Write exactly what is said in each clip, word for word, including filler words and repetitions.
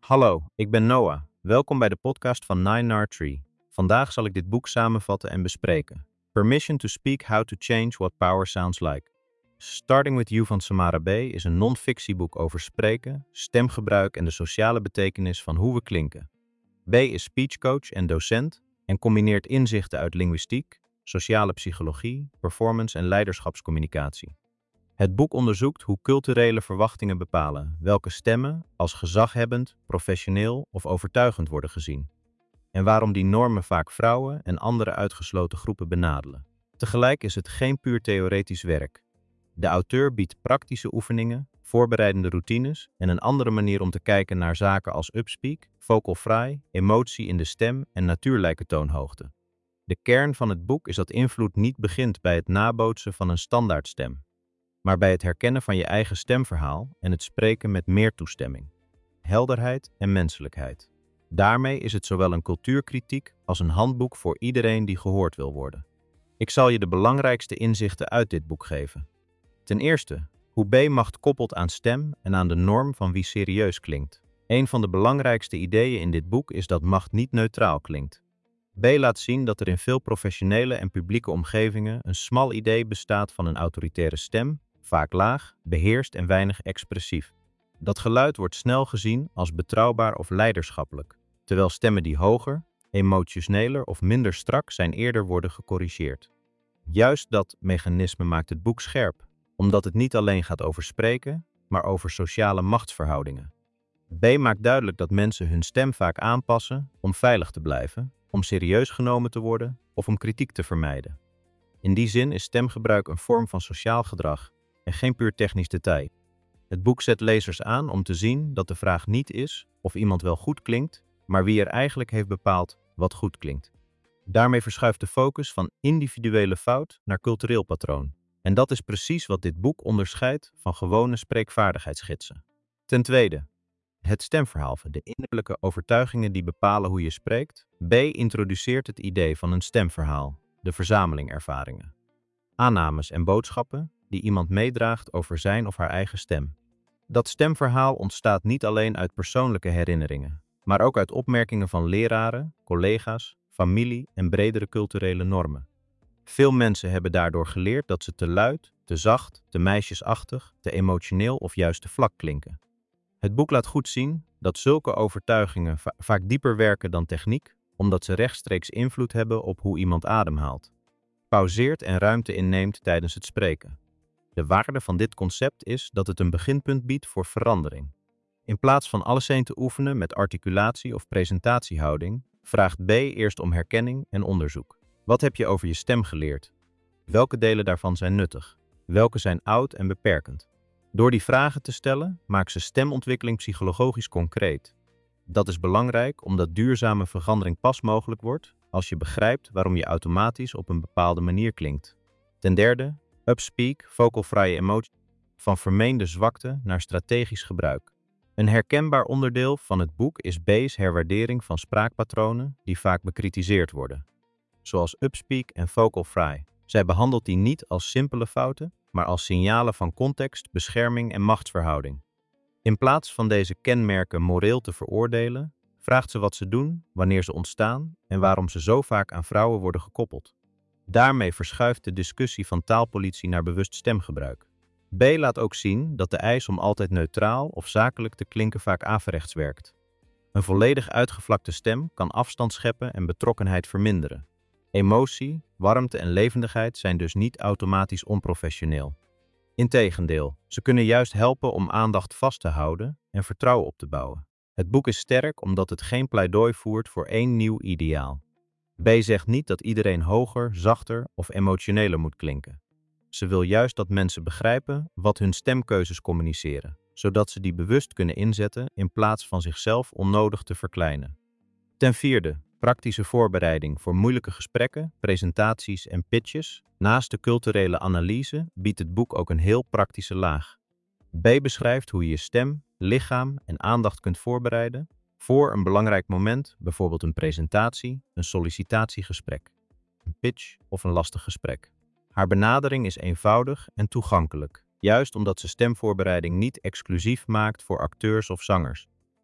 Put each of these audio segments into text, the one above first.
Hallo, ik ben Noah. Welkom bij de podcast van Nine Nar Tree. Vandaag zal ik dit boek samenvatten en bespreken. Permission to Speak How to Change What Power Sounds Like. Starting with You van Samara B. is een non-fictieboek over spreken, stemgebruik en de sociale betekenis van hoe we klinken. B. is speechcoach en docent en combineert inzichten uit linguïstiek, sociale psychologie, performance en leiderschapscommunicatie. Het boek onderzoekt hoe culturele verwachtingen bepalen welke stemmen als gezaghebbend, professioneel of overtuigend worden gezien. En waarom die normen vaak vrouwen en andere uitgesloten groepen benadelen. Tegelijk is het geen puur theoretisch werk. De auteur biedt praktische oefeningen, voorbereidende routines en een andere manier om te kijken naar zaken als upspeak, vocal fry, emotie in de stem en natuurlijke toonhoogte. De kern van het boek is dat invloed niet begint bij het nabootsen van een standaardstem, maar bij het herkennen van je eigen stemverhaal en het spreken met meer toestemming, helderheid en menselijkheid. Daarmee is het zowel een cultuurkritiek als een handboek voor iedereen die gehoord wil worden. Ik zal je de belangrijkste inzichten uit dit boek geven. Ten eerste, hoe B macht koppelt aan stem en aan de norm van wie serieus klinkt. Een van de belangrijkste ideeën in dit boek is dat macht niet neutraal klinkt. B laat zien dat er in veel professionele en publieke omgevingen een smal idee bestaat van een autoritaire stem, vaak laag, beheerst en weinig expressief. Dat geluid wordt snel gezien als betrouwbaar of leiderschappelijk, terwijl stemmen die hoger, emotioneler of minder strak zijn eerder worden gecorrigeerd. Juist dat mechanisme maakt het boek scherp, omdat het niet alleen gaat over spreken, maar over sociale machtsverhoudingen. B maakt duidelijk dat mensen hun stem vaak aanpassen om veilig te blijven, om serieus genomen te worden of om kritiek te vermijden. In die zin is stemgebruik een vorm van sociaal gedrag en geen puur technisch detail. Het boek zet lezers aan om te zien dat de vraag niet is of iemand wel goed klinkt, maar wie er eigenlijk heeft bepaald wat goed klinkt. Daarmee verschuift de focus van individuele fout naar cultureel patroon. En dat is precies wat dit boek onderscheidt van gewone spreekvaardigheidsgidsen. Ten tweede, het stemverhaal, de innerlijke overtuigingen die bepalen hoe je spreekt. B introduceert het idee van een stemverhaal, de verzameling ervaringen. Aannames en boodschappen die iemand meedraagt over zijn of haar eigen stem. Dat stemverhaal ontstaat niet alleen uit persoonlijke herinneringen, maar ook uit opmerkingen van leraren, collega's, familie en bredere culturele normen. Veel mensen hebben daardoor geleerd dat ze te luid, te zacht, te meisjesachtig, te emotioneel of juist te vlak klinken. Het boek laat goed zien dat zulke overtuigingen va- vaak dieper werken dan techniek, omdat ze rechtstreeks invloed hebben op hoe iemand ademhaalt, pauzeert en ruimte inneemt tijdens het spreken. De waarde van dit concept is dat het een beginpunt biedt voor verandering. In plaats van alleseen te oefenen met articulatie of presentatiehouding, vraagt B eerst om herkenning en onderzoek. Wat heb je over je stem geleerd? Welke delen daarvan zijn nuttig? Welke zijn oud en beperkend? Door die vragen te stellen, maakt ze stemontwikkeling psychologisch concreet. Dat is belangrijk omdat duurzame verandering pas mogelijk wordt als je begrijpt waarom je automatisch op een bepaalde manier klinkt. Ten derde, upspeak, vocal fry emotie, van vermeende zwakte naar strategisch gebruik. Een herkenbaar onderdeel van het boek is B's herwaardering van spraakpatronen die vaak bekritiseerd worden, zoals upspeak en vocal fry. Zij behandelt die niet als simpele fouten, maar als signalen van context, bescherming en machtsverhouding. In plaats van deze kenmerken moreel te veroordelen, vraagt ze wat ze doen, wanneer ze ontstaan en waarom ze zo vaak aan vrouwen worden gekoppeld. Daarmee verschuift de discussie van taalpolitie naar bewust stemgebruik. B laat ook zien dat de eis om altijd neutraal of zakelijk te klinken vaak averechts werkt. Een volledig uitgevlakte stem kan afstand scheppen en betrokkenheid verminderen. Emotie, warmte en levendigheid zijn dus niet automatisch onprofessioneel. Integendeel, ze kunnen juist helpen om aandacht vast te houden en vertrouwen op te bouwen. Het boek is sterk omdat het geen pleidooi voert voor één nieuw ideaal. B zegt niet dat iedereen hoger, zachter of emotioneler moet klinken. Ze wil juist dat mensen begrijpen wat hun stemkeuzes communiceren, zodat ze die bewust kunnen inzetten in plaats van zichzelf onnodig te verkleinen. Ten vierde, praktische voorbereiding voor moeilijke gesprekken, presentaties en pitches. Naast de culturele analyse biedt het boek ook een heel praktische laag. B beschrijft hoe je je stem, lichaam en aandacht kunt voorbereiden voor een belangrijk moment, bijvoorbeeld een presentatie, een sollicitatiegesprek, een pitch of een lastig gesprek. Haar benadering is eenvoudig en toegankelijk, juist omdat ze stemvoorbereiding niet exclusief maakt voor acteurs of zangers.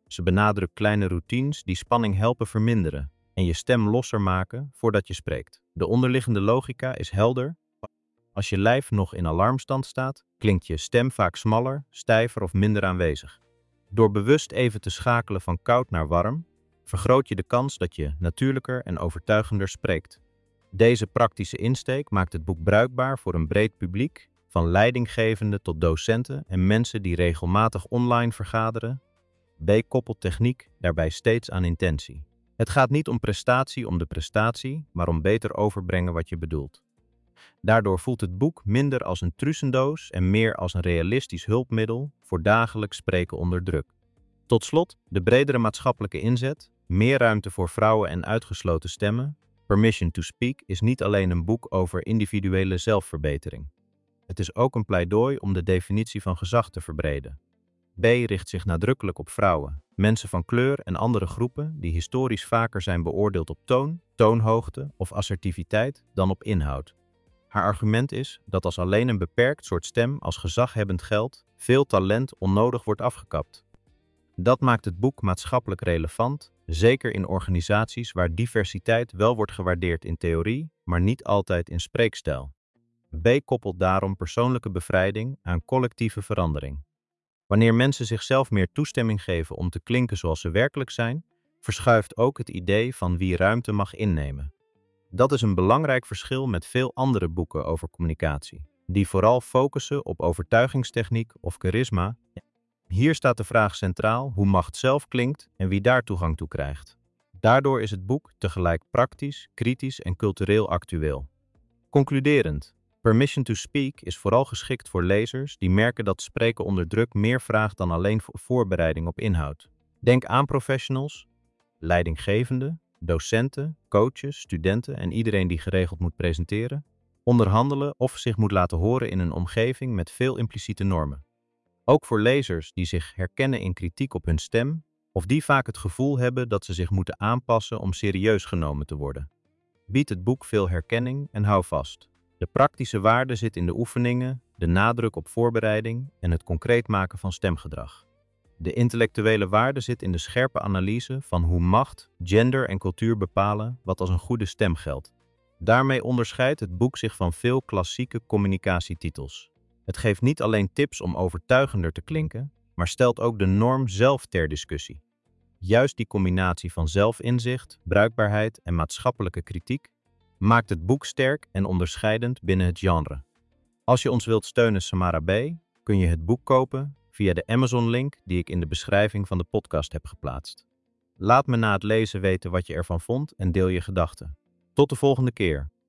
Ze benadrukt kleine routines die spanning helpen verminderen en je stem losser maken voordat je spreekt. De onderliggende logica is helder. Als je lijf nog in alarmstand staat, klinkt je stem vaak smaller, stijver of minder aanwezig. Door bewust even te schakelen van koud naar warm, vergroot je de kans dat je natuurlijker en overtuigender spreekt. Deze praktische insteek maakt het boek bruikbaar voor een breed publiek, van leidinggevenden tot docenten en mensen die regelmatig online vergaderen. B koppelt techniek daarbij steeds aan intentie. Het gaat niet om prestatie om de prestatie, maar om beter overbrengen wat je bedoelt. Daardoor voelt het boek minder als een trucendoos en meer als een realistisch hulpmiddel voor dagelijks spreken onder druk. Tot slot, de bredere maatschappelijke inzet, meer ruimte voor vrouwen en uitgesloten stemmen. Permission to Speak is niet alleen een boek over individuele zelfverbetering. Het is ook een pleidooi om de definitie van gezag te verbreden. B richt zich nadrukkelijk op vrouwen, mensen van kleur en andere groepen die historisch vaker zijn beoordeeld op toon, toonhoogte of assertiviteit dan op inhoud. Haar argument is dat als alleen een beperkt soort stem als gezaghebbend geldt, veel talent onnodig wordt afgekapt. Dat maakt het boek maatschappelijk relevant, zeker in organisaties waar diversiteit wel wordt gewaardeerd in theorie, maar niet altijd in spreekstijl. B koppelt daarom persoonlijke bevrijding aan collectieve verandering. Wanneer mensen zichzelf meer toestemming geven om te klinken zoals ze werkelijk zijn, verschuift ook het idee van wie ruimte mag innemen. Dat is een belangrijk verschil met veel andere boeken over communicatie, die vooral focussen op overtuigingstechniek of charisma. Hier staat de vraag centraal hoe macht zelf klinkt en wie daar toegang toe krijgt. Daardoor is het boek tegelijk praktisch, kritisch en cultureel actueel. Concluderend, Permission to Speak is vooral geschikt voor lezers die merken dat spreken onder druk meer vraagt dan alleen voorbereiding op inhoud. Denk aan professionals, leidinggevenden, docenten, coaches, studenten en iedereen die geregeld moet presenteren, onderhandelen of zich moet laten horen in een omgeving met veel impliciete normen. Ook voor lezers die zich herkennen in kritiek op hun stem of die vaak het gevoel hebben dat ze zich moeten aanpassen om serieus genomen te worden, biedt het boek veel herkenning en hou vast. De praktische waarde zit in de oefeningen, de nadruk op voorbereiding en het concreet maken van stemgedrag. De intellectuele waarde zit in de scherpe analyse van hoe macht, gender en cultuur bepalen wat als een goede stem geldt. Daarmee onderscheidt het boek zich van veel klassieke communicatietitels. Het geeft niet alleen tips om overtuigender te klinken, maar stelt ook de norm zelf ter discussie. Juist die combinatie van zelfinzicht, bruikbaarheid en maatschappelijke kritiek maakt het boek sterk en onderscheidend binnen het genre. Als je ons wilt steunen Samara B, kun je het boek kopen via de Amazon-link die ik in de beschrijving van de podcast heb geplaatst. Laat me na het lezen weten wat je ervan vond en deel je gedachten. Tot de volgende keer.